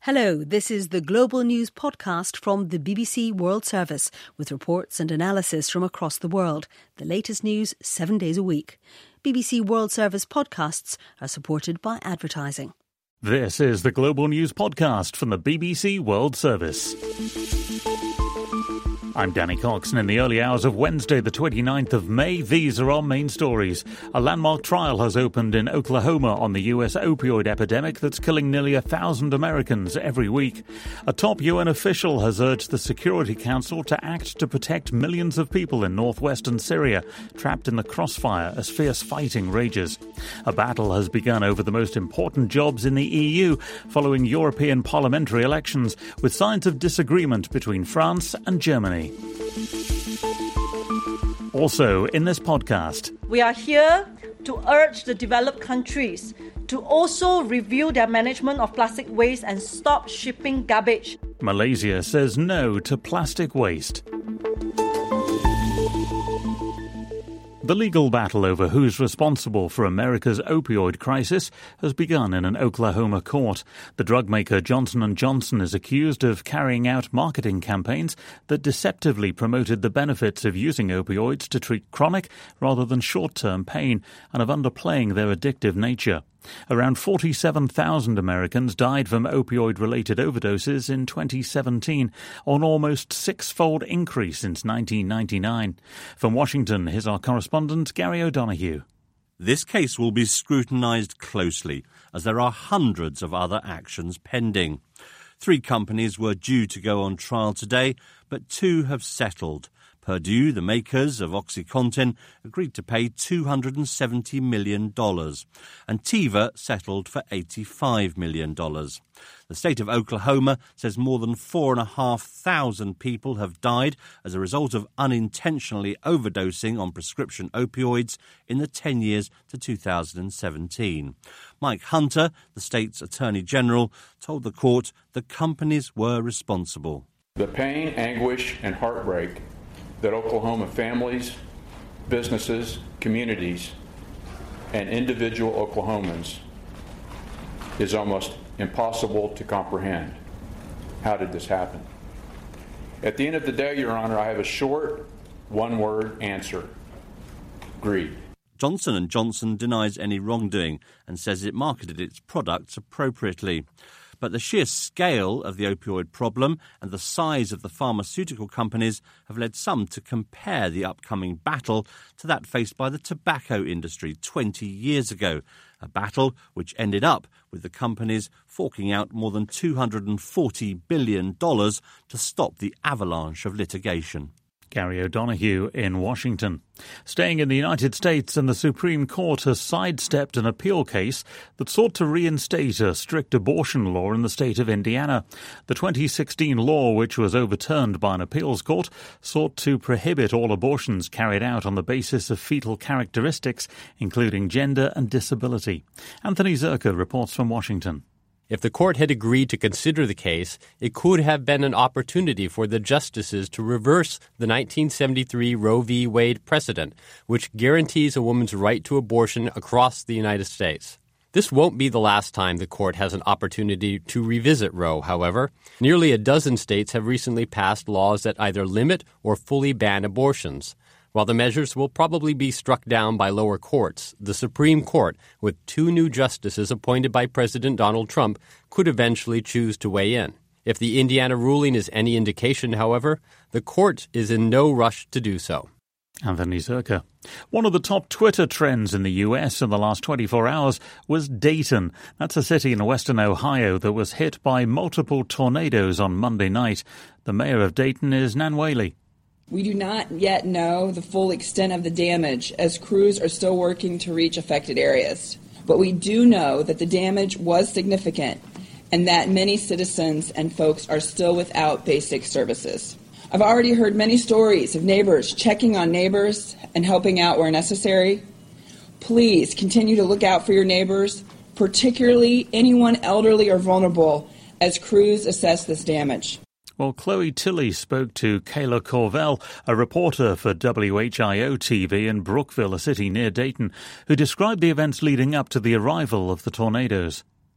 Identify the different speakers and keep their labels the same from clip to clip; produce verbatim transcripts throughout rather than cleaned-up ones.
Speaker 1: Hello, this is the Global News podcast from the B B C World Service with reports and analysis from across the world. The latest news seven days a week. B B C World Service podcasts are supported by advertising.
Speaker 2: This is the Global News podcast from the B B C World Service. I'm Danny Cox, and in the early hours of Wednesday, the twenty-ninth of May, these are our main stories. A landmark trial has opened in Oklahoma on the U S opioid epidemic that's killing nearly a thousand Americans every week. A top U N official has urged the Security Council to act to protect millions of people in northwestern Syria, trapped in the crossfire as fierce fighting rages. A battle has begun over the most important jobs in the E U following European parliamentary elections, with signs of disagreement between France and Germany. Also, in this podcast,
Speaker 3: we are here to urge the developed countries to also review their management of plastic waste and stop shipping garbage.
Speaker 2: Malaysia says no to plastic waste. The legal battle over who's responsible for America's opioid crisis has begun in an Oklahoma court. The drug maker Johnson and Johnson is accused of carrying out marketing campaigns that deceptively promoted the benefits of using opioids to treat chronic rather than short-term pain, and of underplaying their addictive nature. Around forty-seven thousand Americans died from opioid-related overdoses in twenty seventeen, an almost six-fold increase since nineteen ninety-nine. From Washington, here's our correspondent, Gary O'Donoghue.
Speaker 4: This case will be scrutinised closely, as there are hundreds of other actions pending. Three companies were due to go on trial today, but two have settled. Purdue, the makers of OxyContin, agreed to pay two hundred seventy million dollars, and Teva settled for eighty-five million dollars. The state of Oklahoma says more than four thousand five hundred people have died as a result of unintentionally overdosing on prescription opioids in the ten years to two thousand seventeen. Mike Hunter, the state's Attorney General, told the court the companies were responsible.
Speaker 5: The pain, anguish, and heartbreak that Oklahoma families, businesses, communities, and individual Oklahomans is almost impossible to comprehend. How did this happen? At the end of the day, Your Honor, I have a short, one-word answer: greed.
Speaker 4: Johnson and Johnson denies any wrongdoing and says it marketed its products appropriately. But the sheer scale of the opioid problem and the size of the pharmaceutical companies have led some to compare the upcoming battle to that faced by the tobacco industry twenty years ago, a battle which ended up with the companies forking out more than two hundred forty billion dollars to stop the avalanche of litigation.
Speaker 2: Gary O'Donoghue in Washington. Staying in the United States, and the Supreme Court has sidestepped an appeal case that sought to reinstate a strict abortion law in the state of Indiana. The twenty sixteen law, which was overturned by an appeals court, sought to prohibit all abortions carried out on the basis of fetal characteristics, including gender and disability. Anthony Zerka reports from Washington.
Speaker 6: If the court had agreed to consider the case, it could have been an opportunity for the justices to reverse the nineteen seventy-three Roe v. Wade precedent, which guarantees a woman's right to abortion across the United States. This won't be the last time the court has an opportunity to revisit Roe, however. Nearly a dozen states have recently passed laws that either limit or fully ban abortions. While the measures will probably be struck down by lower courts, the Supreme Court, with two new justices appointed by President Donald Trump, could eventually choose to weigh in. If the Indiana ruling is any indication, however, the court is in no rush to do so.
Speaker 2: Anthony Zerka. One of the top Twitter trends in the U S in the last twenty-four hours was Dayton. That's a city in western Ohio that was hit by multiple tornadoes on Monday night. The mayor of Dayton is Nan Whaley.
Speaker 7: We do not yet know the full extent of the damage, as crews are still working to reach affected areas. But we do know that the damage was significant and that many citizens and folks are still without basic services. I've already heard many stories of neighbors checking on neighbors and helping out where necessary. Please continue to look out for your neighbors, particularly anyone elderly or vulnerable, as crews assess this damage.
Speaker 2: Well, Chloe Tilley spoke to Kayla Corvell, a reporter for W H I O T V in Brookville, a city near Dayton, who described the events leading up to the arrival of the tornadoes.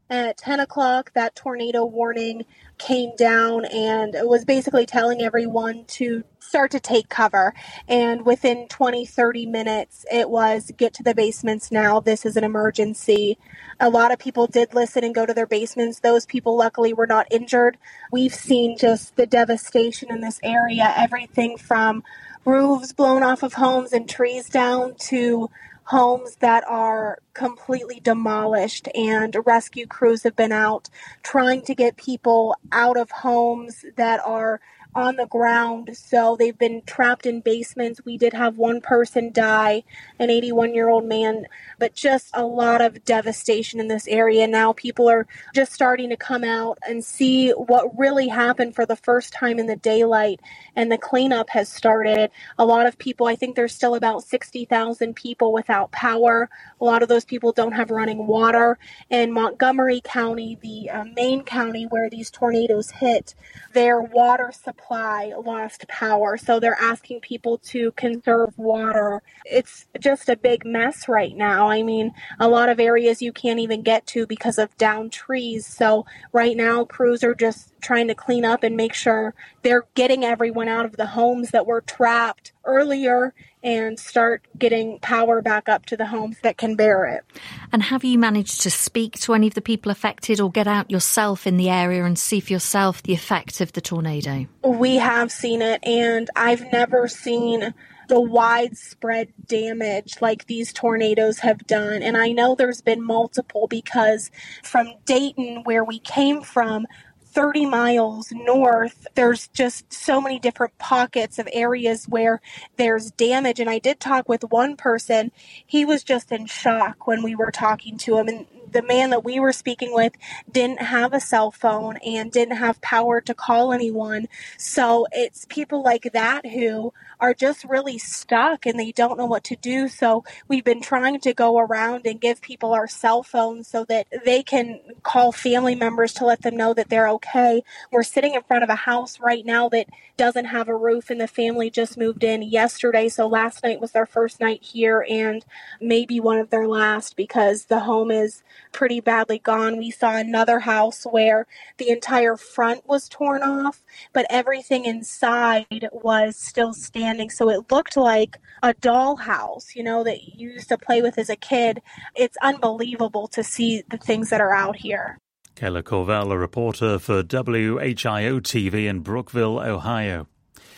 Speaker 8: At ten o'clock, that tornado warning came down and it was basically telling everyone to start to take cover. And within twenty, thirty minutes, it was get to the basements now. This is an emergency. A lot of people did listen and go to their basements. Those people luckily were not injured. We've seen just the devastation in this area, everything from roofs blown off of homes and trees down to homes that are completely demolished, and rescue crews have been out trying to get people out of homes that are on the ground. So they've been trapped in basements. We did have one person die, an eighty-one-year-old man, but just a lot of devastation in this area. Now people are just starting to come out and see what really happened for the first time in the daylight, and the cleanup has started. A lot of people, I think there's still about sixty thousand people without power. A lot of those people don't have running water. In Montgomery County, the uh, main county where these tornadoes hit, their water supply lost power. So they're asking people to conserve water. It's just a big mess right now. I mean, a lot of areas you can't even get to because of downed trees. So right now, crews are just trying to clean up and make sure they're getting everyone out of the homes that were trapped earlier and start getting power back up to the homes that can bear it.
Speaker 9: And have you managed to speak to any of the people affected or get out yourself in the area and see for yourself the effect of the tornado?
Speaker 8: We have seen it, and I've never seen the widespread damage like these tornadoes have done. And I know there's been multiple, because from Dayton, where we came from, thirty miles north, there's just so many different pockets of areas where there's damage. And I did talk with one person. He was just in shock when we were talking to him. And the man that we were speaking with didn't have a cell phone and didn't have power to call anyone. So it's people like that who are just really stuck and they don't know what to do. So we've been trying to go around and give people our cell phones so that they can call family members to let them know that they're okay. We're sitting in front of a house right now that doesn't have a roof, and the family just moved in yesterday. So last night was their first night here and maybe one of their last, because the home is pretty badly gone. We saw another house where the entire front was torn off, but everything inside was still standing. So it looked like a dollhouse, you know, that you used to play with as a kid. It's unbelievable to see the things that are out here.
Speaker 2: Kayla Corvell, a reporter for W H I O T V in Brookville, Ohio.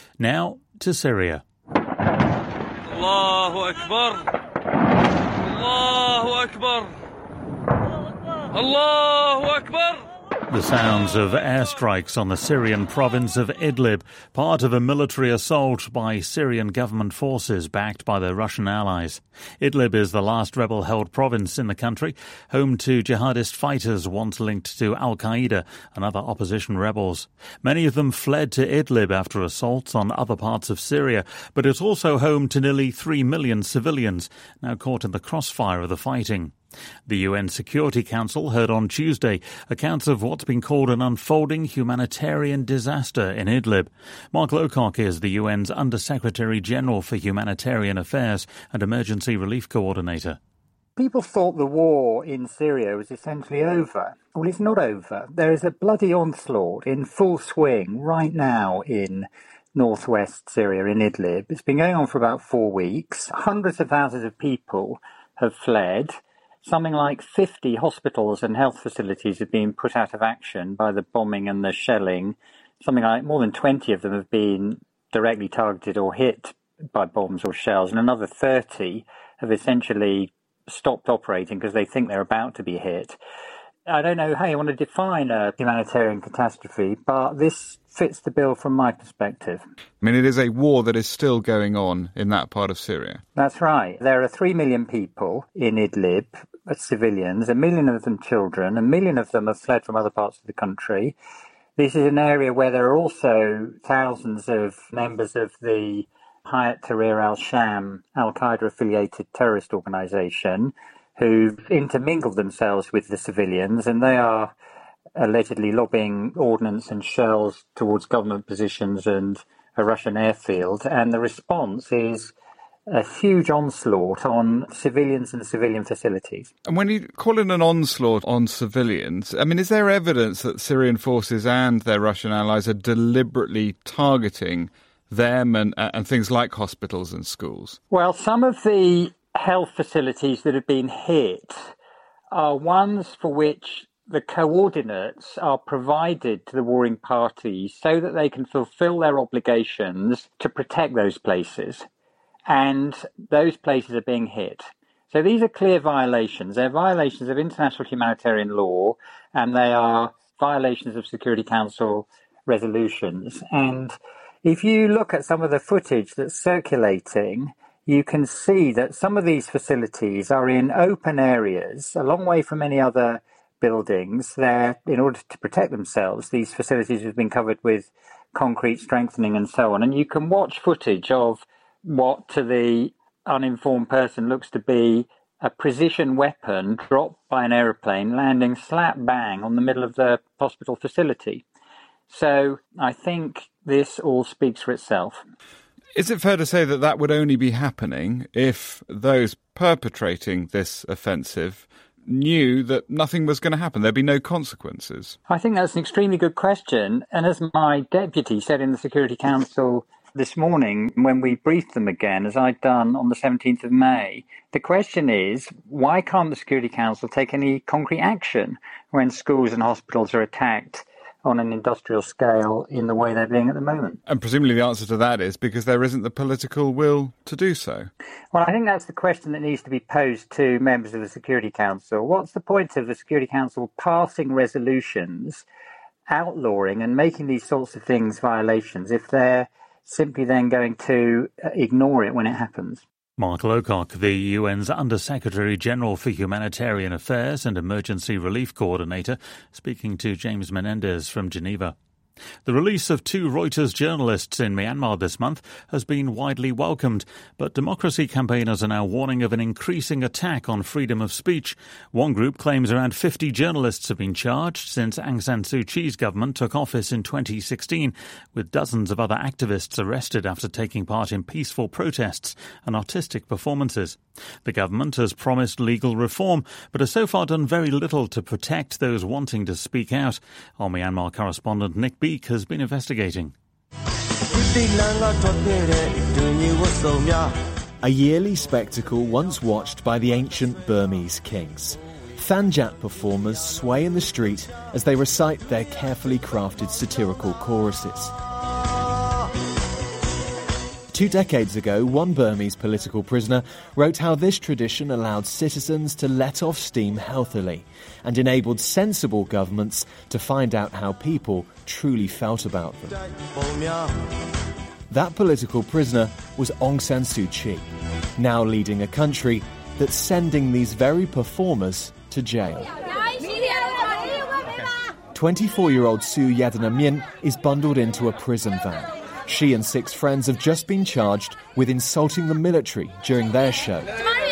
Speaker 2: Now to Syria.
Speaker 10: Allahu Akbar. Allahu Akbar. Allahu Akbar.
Speaker 2: The sounds of airstrikes on the Syrian province of Idlib, part of a military assault by Syrian government forces backed by their Russian allies. Idlib is the last rebel-held province in the country, home to jihadist fighters once linked to al-Qaeda and other opposition rebels. Many of them fled to Idlib after assaults on other parts of Syria, but it's also home to nearly three million civilians now caught in the crossfire of the fighting. The U N Security Council heard on Tuesday accounts of what's been called an unfolding humanitarian disaster in Idlib. Mark Lowcock is the U N's Under-Secretary General for Humanitarian Affairs and Emergency Relief Coordinator.
Speaker 11: People thought the war in Syria was essentially over. Well, it's not over. There is a bloody onslaught in full swing right now in northwest Syria, in Idlib. It's been going on for about four weeks. Hundreds of thousands of people have fled. Something like fifty hospitals and health facilities have been put out of action by the bombing and the shelling. Something like more than twenty of them have been directly targeted or hit by bombs or shells, and another thirty have essentially stopped operating because they think they're about to be hit. I don't know how you want to define a humanitarian catastrophe, but this fits the bill from my perspective.
Speaker 12: I mean, it is a war that is still going on in that part of Syria.
Speaker 11: That's right. There are three million people in Idlib, civilians, a million of them children, a million of them have fled from other parts of the country. This is an area where there are also thousands of members of the Hayat Tahrir al-Sham, al-Qaeda-affiliated terrorist organisation, who've intermingled themselves with the civilians, and they are allegedly lobbing ordnance and shells towards government positions and a Russian airfield. And the response is a huge onslaught on civilians and civilian facilities.
Speaker 12: And when you call it an onslaught on civilians, I mean, is there evidence that Syrian forces and their Russian allies are deliberately targeting them and, and things like hospitals and schools?
Speaker 11: Well, some of the health facilities that have been hit are ones for which the coordinates are provided to the warring parties so that they can fulfill their obligations to protect those places. And those places are being hit. So these are clear violations. They're violations of international humanitarian law, and they are violations of Security Council resolutions. And if you look at some of the footage that's circulating, you can see that some of these facilities are in open areas, a long way from any other buildings. They're, in order to protect themselves, these facilities have been covered with concrete strengthening and so on. And you can watch footage of what to the uninformed person looks to be a precision weapon dropped by an aeroplane landing slap bang on the middle of the hospital facility. So I think this all speaks for itself.
Speaker 12: Is it fair to say that that would only be happening if those perpetrating this offensive knew that nothing was going to happen, there'd be no consequences?
Speaker 11: I think that's an extremely good question. And as my deputy said in the Security Council this morning, when we briefed them again, as I'd done on the seventeenth of May, the question is, why can't the Security Council take any concrete action when schools and hospitals are attacked on an industrial scale in the way they're being at the moment?
Speaker 12: And presumably the answer to that is because there isn't the political will to do so.
Speaker 11: Well, I think that's the question that needs to be posed to members of the Security Council. What's the point of the Security Council passing resolutions outlawing and making these sorts of things violations if they're simply then going to ignore it when it happens?
Speaker 2: Mark Lowcock, the U N's Under-Secretary-General for Humanitarian Affairs and Emergency Relief Coordinator, speaking to James Menendez from Geneva. The release of two Reuters journalists in Myanmar this month has been widely welcomed, but democracy campaigners are now warning of an increasing attack on freedom of speech. One group claims around fifty journalists have been charged since Aung San Suu Kyi's government took office in twenty sixteen, with dozens of other activists arrested after taking part in peaceful protests and artistic performances. The government has promised legal reform, but has so far done very little to protect those wanting to speak out. Our Myanmar correspondent Nick Beek has been investigating.
Speaker 13: A yearly spectacle once watched by the ancient Burmese kings. Thanjat performers sway in the street as they recite their carefully crafted satirical choruses. Two decades ago, one Burmese political prisoner wrote how this tradition allowed citizens to let off steam healthily and enabled sensible governments to find out how people truly felt about them. That political prisoner was Aung San Suu Kyi, now leading a country that's sending these very performers to jail. twenty-four-year-old Su Yadnamyin is bundled into a prison van. She and six friends have just been charged with insulting the military during their show.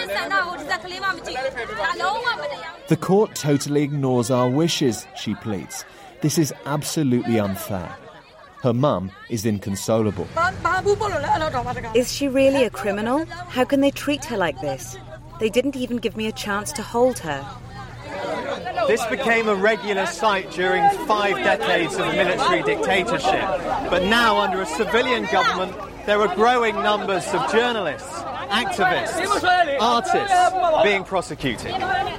Speaker 13: The court totally ignores our wishes, she pleads. This is absolutely unfair. Her mum is inconsolable.
Speaker 14: Is she really a criminal? How can they treat her like this? They didn't even give me a chance to hold her.
Speaker 15: This became a regular sight during five decades of military dictatorship. But now, under a civilian government, there are growing numbers of journalists, activists, artists being prosecuted.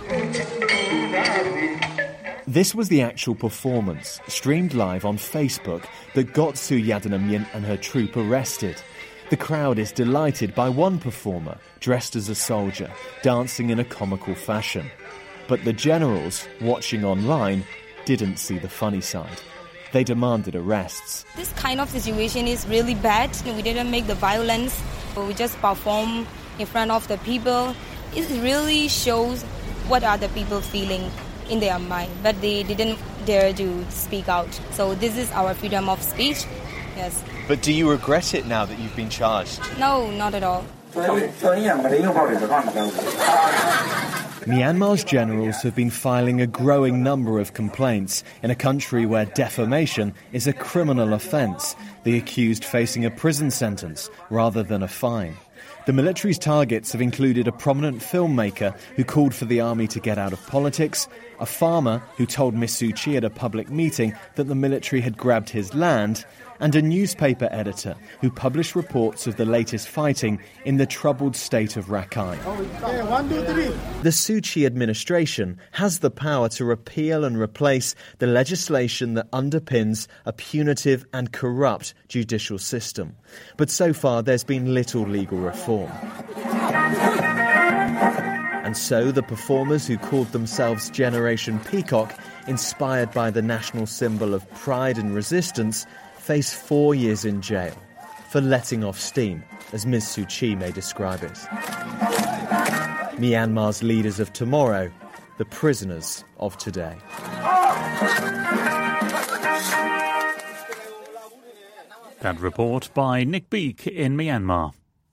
Speaker 13: This was the actual performance, streamed live on Facebook, that got Su Yadnamyin and her troupe arrested. The crowd is delighted by one performer, dressed as a soldier, dancing in a comical fashion. But the generals, watching online, didn't see the funny side. They demanded arrests.
Speaker 16: This kind of situation is really bad. We didn't make the violence. We just perform in front of the people. It really shows what are the people feeling in their mind, but they didn't dare to speak out. So this is our freedom of speech, yes.
Speaker 15: But do you regret it now that you've been charged?
Speaker 16: No, not at all.
Speaker 13: Myanmar's generals have been filing a growing number of complaints in a country where defamation is a criminal offence, the accused facing a prison sentence rather than a fine. The military's targets have included a prominent filmmaker who called for the army to get out of politics, a farmer who told Miss Suu Kyi at a public meeting that the military had grabbed his land, and a newspaper editor who published reports of the latest fighting in the troubled state of Rakhine. The Suu Kyi administration has the power to repeal and replace the legislation that underpins a punitive and corrupt judicial system. But so far there's been little legal reform. And so the performers who called themselves Generation Peacock, inspired by the national symbol of pride and resistance, face four years in jail for letting off steam, as Miz Suu Kyi may describe it. Myanmar's leaders of tomorrow, the prisoners of today.
Speaker 2: That report by Nick Beak in Myanmar.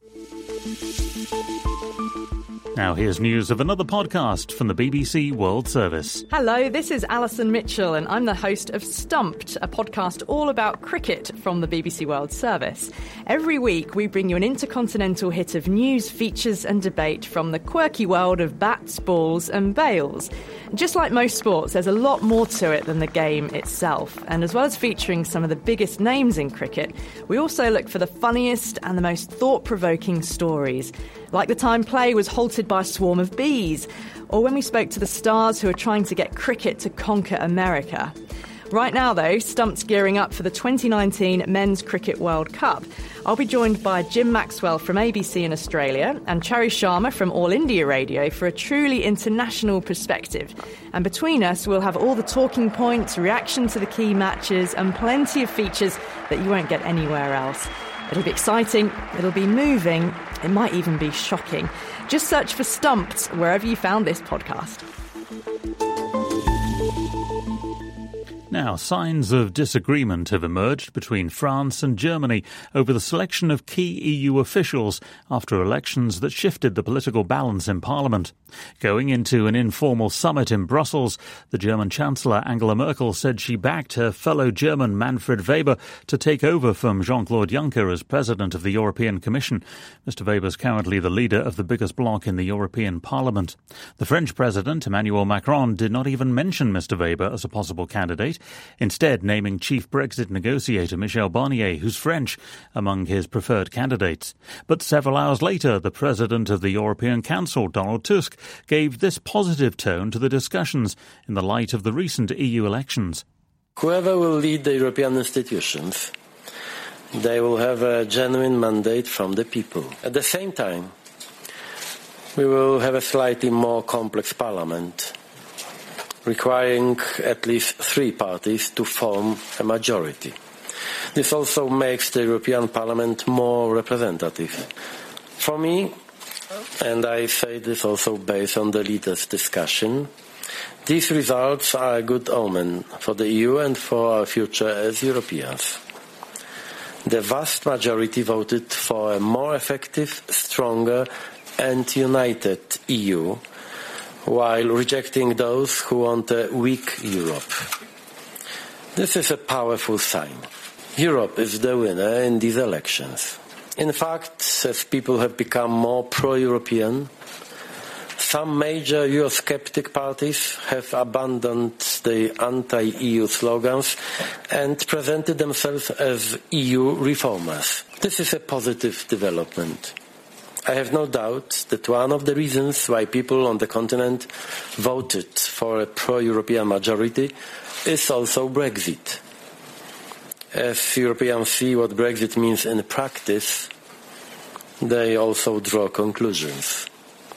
Speaker 2: Now here's news of another podcast from the B B C World Service.
Speaker 17: Hello, this is Alison Mitchell and I'm the host of Stumped, a podcast all about cricket from the B B C World Service. Every week we bring you an intercontinental hit of news, features and debate from the quirky world of bats, balls and bails. Just like most sports, there's a lot more to it than the game itself. And as well as featuring some of the biggest names in cricket, we also look for the funniest and the most thought-provoking stories. Like the time play was halted by a swarm of bees, or when we spoke to the stars who are trying to get cricket to conquer America. Right now, though, Stumped's gearing up for the twenty nineteen Men's Cricket World Cup. I'll be joined by Jim Maxwell from A B C in Australia and Chari Sharma from All India Radio for a truly international perspective. And between us, we'll have all the talking points, reaction to the key matches and plenty of features that you won't get anywhere else. It'll be exciting, it'll be moving, it might even be shocking. Just search for Stumped wherever you found this podcast.
Speaker 2: Now, signs of disagreement have emerged between France and Germany over the selection of key E U officials after elections that shifted the political balance in Parliament. Going into an informal summit in Brussels, the German Chancellor Angela Merkel said she backed her fellow German Manfred Weber to take over from Jean-Claude Juncker as President of the European Commission. Mister Weber is currently the leader of the biggest bloc in the European Parliament. The French President, Emmanuel Macron, did not even mention Mister Weber as a possible candidate, instead naming chief Brexit negotiator Michel Barnier, who's French, among his preferred candidates. But several hours later, the President of the European Council, Donald Tusk, gave this positive tone to the discussions in the light of the recent E U elections.
Speaker 18: Whoever will lead the European institutions, they will have a genuine mandate from the people. At the same time, we will have a slightly more complex parliament, requiring at least three parties to form a majority. This also makes the European Parliament more representative. For me, and I say this also based on the leaders' discussion, these results are a good omen for the E U and for our future as Europeans. The vast majority voted for a more effective, stronger and united E U, while rejecting those who want a weak Europe. This is a powerful sign. Europe is the winner in these elections. In fact, as people have become more pro-European, some major Eurosceptic parties have abandoned the anti-E U slogans and presented themselves as E U reformers. This is a positive development. I have no doubt that one of the reasons why people on the continent voted for a pro-European majority is also Brexit. As Europeans see what Brexit means in practice, they also draw conclusions.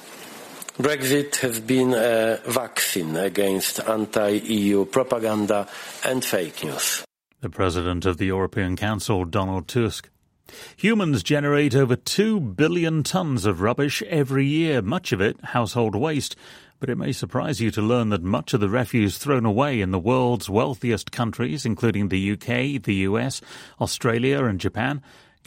Speaker 18: Brexit has been a vaccine against anti-E U propaganda and fake news.
Speaker 2: The President of the European Council, Donald Tusk. Humans generate over two billion tonnes of rubbish every year, much of it household waste. But it may surprise you to learn that much of the refuse thrown away in the world's wealthiest countries, including the U K, the U S, Australia and Japan,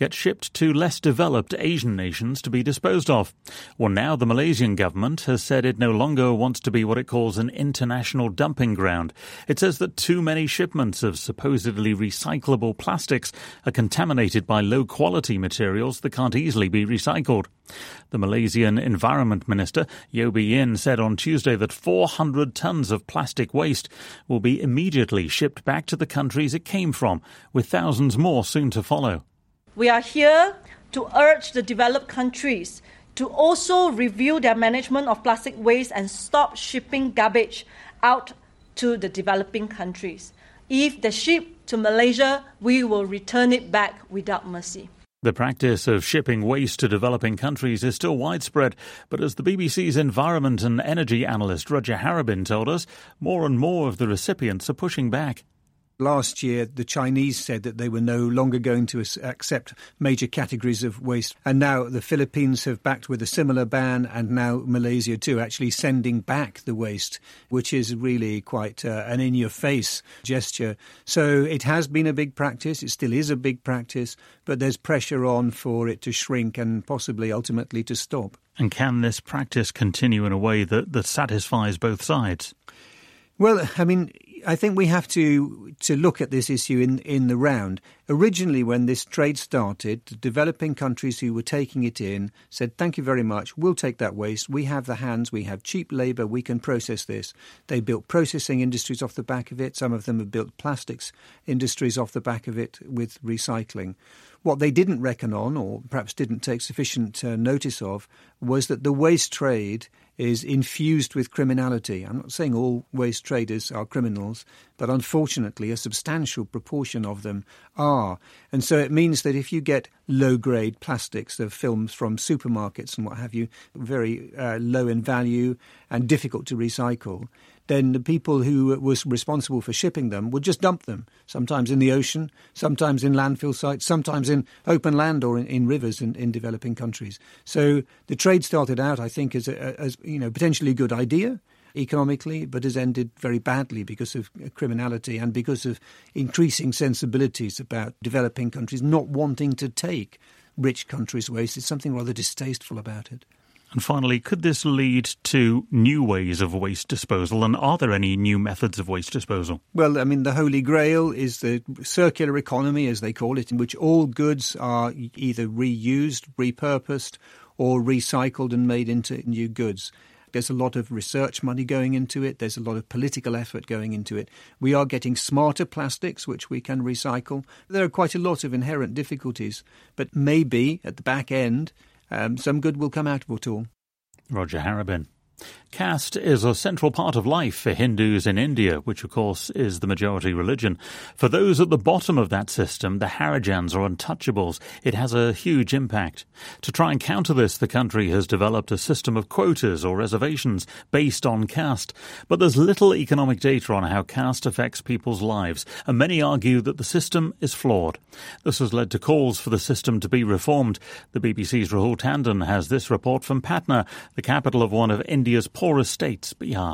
Speaker 2: get shipped to less developed Asian nations to be disposed of. Well, now the Malaysian government has said it no longer wants to be what it calls an international dumping ground. It says that too many shipments of supposedly recyclable plastics are contaminated by low-quality materials that can't easily be recycled. The Malaysian Environment Minister, Yeo Bee Yin, said on Tuesday that four hundred tonnes of plastic waste will be immediately shipped back to the countries it came from, with thousands more soon to follow.
Speaker 3: We are here to urge the developed countries to also review their management of plastic waste and stop shipping garbage out to the developing countries. If they ship to Malaysia, we will return it back without mercy.
Speaker 2: The practice of shipping waste to developing countries is still widespread, but as the B B C's environment and energy analyst Roger Harabin told us, more and more of the recipients are pushing back.
Speaker 19: Last year, the Chinese said that they were no longer going to accept major categories of waste. And now the Philippines have backed with a similar ban, and now Malaysia too, actually sending back the waste, which is really quite uh, an in-your-face gesture. So it has been a big practice. It still is a big practice, but there's pressure on for it to shrink and possibly ultimately to stop.
Speaker 2: And can this practice continue in a way that, that satisfies both sides?
Speaker 19: Well, I mean, I think we have to to look at this issue in, in the round. Originally, when this trade started, the developing countries who were taking it in said, thank you very much, we'll take that waste. We have the hands, we have cheap labour, we can process this. They built processing industries off the back of it. Some of them have built plastics industries off the back of it with recycling. What they didn't reckon on, or perhaps didn't take sufficient uh, notice of, was that the waste trade is infused with criminality. I'm not saying all waste traders are criminals, but unfortunately a substantial proportion of them are. And so it means that if you get low-grade plastics, the films from supermarkets and what have you, very uh, low in value and difficult to recycle, then the people who was responsible for shipping them would just dump them, sometimes in the ocean, sometimes in landfill sites, sometimes in open land or in, in rivers in, in developing countries. So the trade started out, I think, as a as, you know, potentially a good idea economically, but has ended very badly because of criminality and because of increasing sensibilities about developing countries not wanting to take rich countries' waste. There's something rather distasteful about it.
Speaker 2: And finally, could this lead to new ways of waste disposal? And are there any new methods of waste disposal?
Speaker 19: Well, I mean, the Holy Grail is the circular economy, as they call it, in which all goods are either reused, repurposed, or recycled and made into new goods. There's a lot of research money going into it. There's a lot of political effort going into it. We are getting smarter plastics, which we can recycle. There are quite a lot of inherent difficulties, but maybe at the back end, Um, some good will come out of it all.
Speaker 2: Roger Harabin. Caste is a central part of life for Hindus in India, which of course is the majority religion. For those at the bottom of that system, the Harijans or untouchables, it has a huge impact. To try and counter this, the country has developed a system of quotas or reservations based on caste. But there's little economic data on how caste affects people's lives, and many argue that the system is flawed. This has led to calls for the system to be reformed. The B B C's Rahul Tandon has this report from Patna, the capital of one of India's poorest states, Bihar.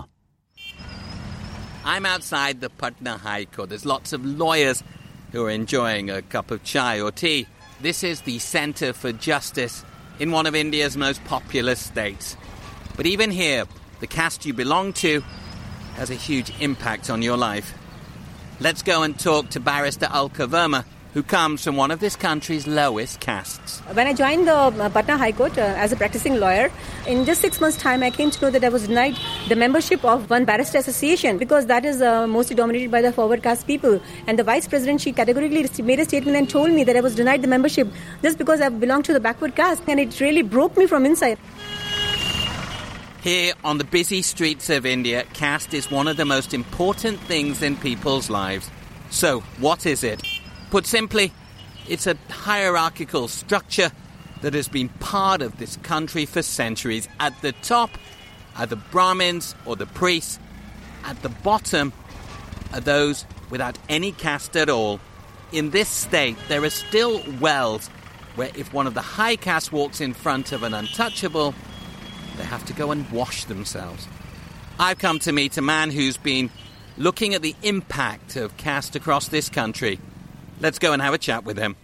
Speaker 20: I'm outside the Patna High Court. There's lots of lawyers who are enjoying a cup of chai or tea. This is the Centre for Justice in one of India's most populous states. But even here, the caste you belong to has a huge impact on your life. Let's go and talk to Barrister Alka Verma, who comes from one of this country's lowest castes.
Speaker 21: When I joined the uh, Patna High Court uh, as a practicing lawyer, in just six months' time, I came to know that I was denied the membership of one barrister association because that is uh, mostly dominated by the forward caste people. And the vice president, she categorically made a statement and told me that I was denied the membership just because I belong to the backward caste. And it really broke me from inside.
Speaker 20: Here on the busy streets of India, caste is one of the most important things in people's lives. So, what is it? Put simply, it's a hierarchical structure that has been part of this country for centuries. At the top are the Brahmins or the priests. At the bottom are those without any caste at all. In this state, there are still wells where if one of the high caste walks in front of an untouchable, they have to go and wash themselves. I've come to meet a man who's been looking at the impact of caste across this country. Let's go and have a chat with him.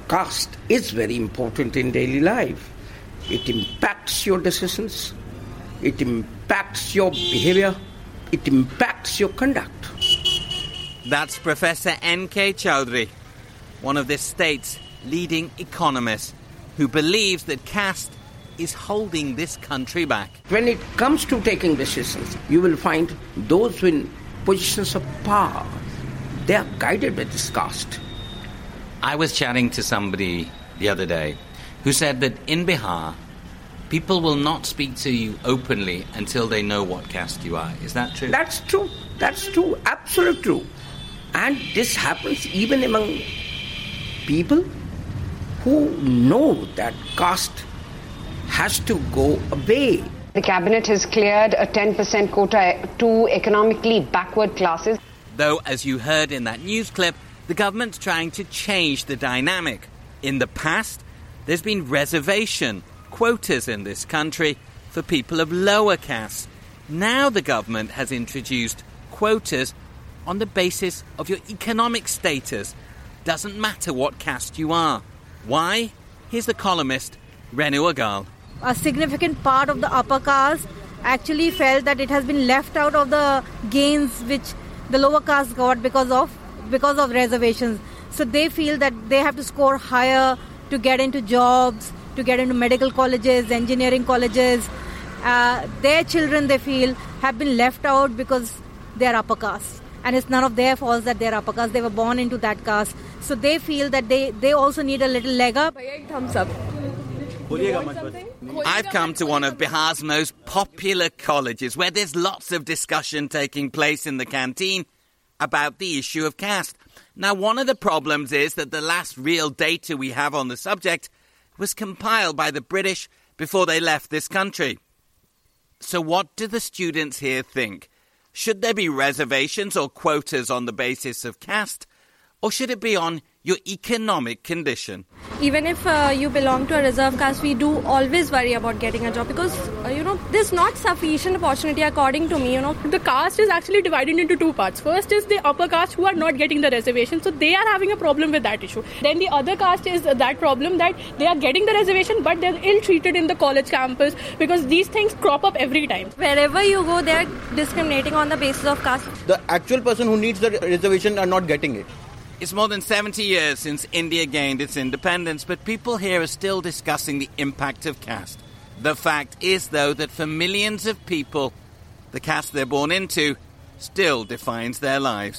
Speaker 1: caste is very important in daily life. It impacts your decisions, it impacts your behavior, it impacts your conduct.
Speaker 20: That's Professor N K Chowdhury, one of this state's leading economists, who believes that caste is holding this country back.
Speaker 1: When it comes to taking decisions, you will find those in positions of power, they are guided by this caste.
Speaker 20: I was chatting to somebody the other day who said that in Bihar, people will not speak to you openly until they know what caste you are. Is that true?
Speaker 1: That's true. That's true. Absolutely true. And this happens even among people who know that caste has to go away.
Speaker 22: The cabinet has cleared a ten percent quota to economically backward classes.
Speaker 20: Though, as you heard in that news clip, the government's trying to change the dynamic. In the past, there's been reservation, quotas in this country for people of lower castes. Now the government has introduced quotas on the basis of your economic status. Doesn't matter what caste you are. Why? Here's the columnist, Renu Agal.
Speaker 23: A significant part of the upper caste actually felt that it has been left out of the gains which the lower caste got because of because of reservations. So they feel that they have to score higher to get into jobs, to get into medical colleges, engineering colleges. Uh, their children, they feel, have been left out because they are upper caste. And it's none of their fault that they're upper caste. They were born into that caste. So they feel that they, they also need a little leg up. Thumbs up.
Speaker 20: I've come to one of Bihar's most popular colleges where there's lots of discussion taking place in the canteen about the issue of caste. Now, one of the problems is that the last real data we have on the subject was compiled by the British before they left this country. So what do the students here think? Should there be reservations or quotas on the basis of caste? Or should it be on your economic condition?
Speaker 24: Even if uh, you belong to a reserve caste, we do always worry about getting a job because, uh, you know, there's not sufficient opportunity according to me, you know.
Speaker 25: The caste is actually divided into two parts. First is the upper caste who are not getting the reservation, so they are having a problem with that issue. Then the other caste is that problem that they are getting the reservation but they're ill-treated in the college campus because these things crop up every time.
Speaker 24: Wherever you go, they're discriminating on the basis of caste.
Speaker 26: The actual person who needs the reservation are not getting it.
Speaker 20: It's more than seventy years since India gained its independence, but people here are still discussing the impact of caste. The fact is, though, that for millions of people, the caste they're born into still defines their lives.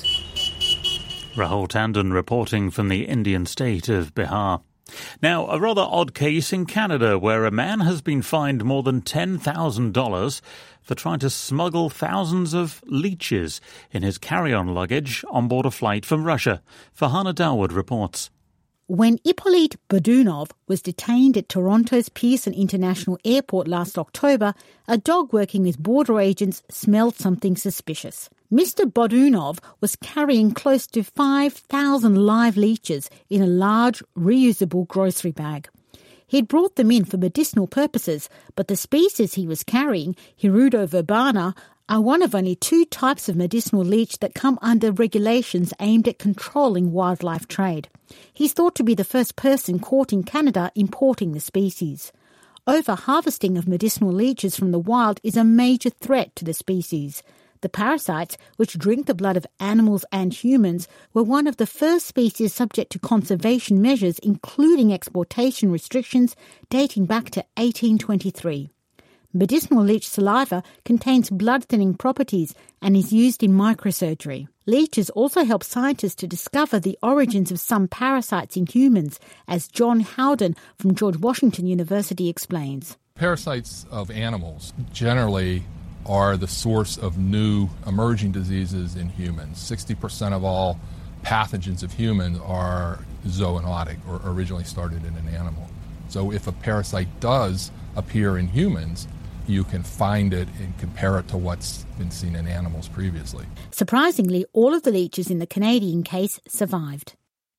Speaker 2: Rahul Tandon reporting from the Indian state of Bihar. Now, a rather odd case in Canada where a man has been fined more than ten thousand dollars for trying to smuggle thousands of leeches in his carry-on luggage on board a flight from Russia. Farhana Dawood reports.
Speaker 27: When Ippolit Bodunov was detained at Toronto's Pearson International Airport last October, a dog working with border agents smelled something suspicious. Mister Bodunov was carrying close to five thousand live leeches in a large, reusable grocery bag. He'd brought them in for medicinal purposes, but the species he was carrying, Hirudo verbana, are one of only two types of medicinal leech that come under regulations aimed at controlling wildlife trade. He's thought to be the first person caught in Canada importing the species. Over-harvesting of medicinal leeches from the wild is a major threat to the species. The parasites, which drink the blood of animals and humans, were one of the first species subject to conservation measures, including exportation restrictions, dating back to eighteen twenty-three. Medicinal leech saliva contains blood-thinning properties and is used in microsurgery. Leeches also help scientists to discover the origins of some parasites in humans, as John Howden from George Washington University explains.
Speaker 28: Parasites of animals generally are the source of new emerging diseases in humans. sixty percent of all pathogens of humans are zoonotic or originally started in an animal. So if a parasite does appear in humans, you can find it and compare it to what's been seen in animals previously.
Speaker 27: Surprisingly, all of the leeches in the Canadian case survived.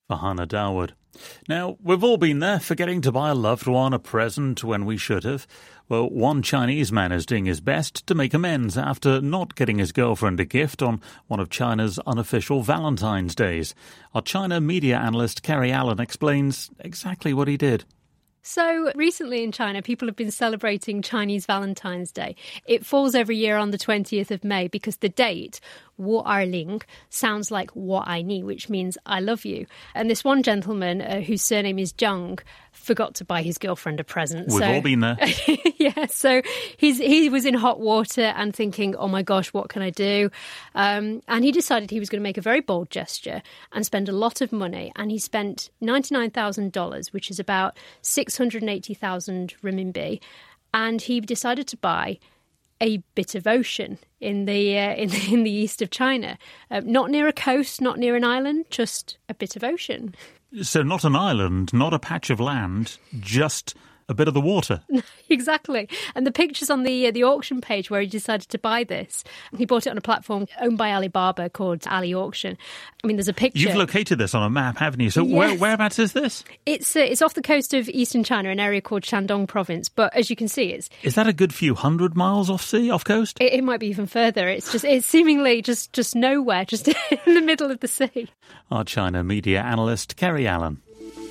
Speaker 2: for Hannah Dawood. Now, we've all been there, forgetting to buy a loved one a present when we should have. Well, one Chinese man is doing his best to make amends after not getting his girlfriend a gift on one of China's unofficial Valentine's Days. Our China media analyst Carrie Allen explains exactly what he did.
Speaker 4: So recently in China, people have been celebrating Chinese Valentine's Day. It falls every year on the twentieth of May because the date, Wu Er Ling, sounds like Wo Ai Ni, which means I love you. And this one gentleman, uh, whose surname is Zhang, forgot to buy his girlfriend a present.
Speaker 2: We've
Speaker 4: so,
Speaker 2: all been there.
Speaker 4: Yeah, so he's, he was in hot water and thinking, oh my gosh, what can I do? Um, and he decided he was going to make a very bold gesture and spend a lot of money. And he spent ninety-nine thousand dollars, which is about six hundred eighty thousand renminbi. And he decided to buy a bit of ocean in the uh, in, in the east of China. Uh, not near a coast, not near an island, just a bit of ocean.
Speaker 2: So not an island, not a patch of land, just a bit of the water.
Speaker 4: Exactly. And the pictures on the uh, the auction page where he decided to buy this, he bought it on a platform owned by Alibaba called Ali Auction. I mean, there's a picture.
Speaker 2: You've located this on a map, haven't you? So
Speaker 4: Yes.
Speaker 2: where, whereabouts is this?
Speaker 4: It's uh, it's off the coast of eastern China, an area called Shandong province. But as you can see, it's
Speaker 2: Is that a good few hundred miles off sea, off coast?
Speaker 4: it, it might be even further. It's just it's seemingly just just nowhere, just in the middle of the sea.
Speaker 2: Our China media analyst, Carrie Allen.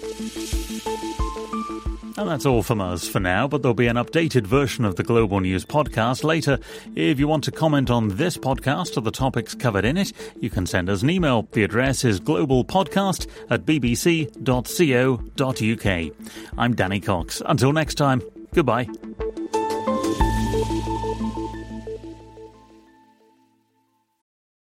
Speaker 2: And that's all from us for now, but there'll be an updated version of the Global News podcast later. If you want to comment on this podcast or the topics covered in it, you can send us an email. The address is globalpodcast at b b c dot co dot u k. I'm Danny Cox. Until next time, goodbye.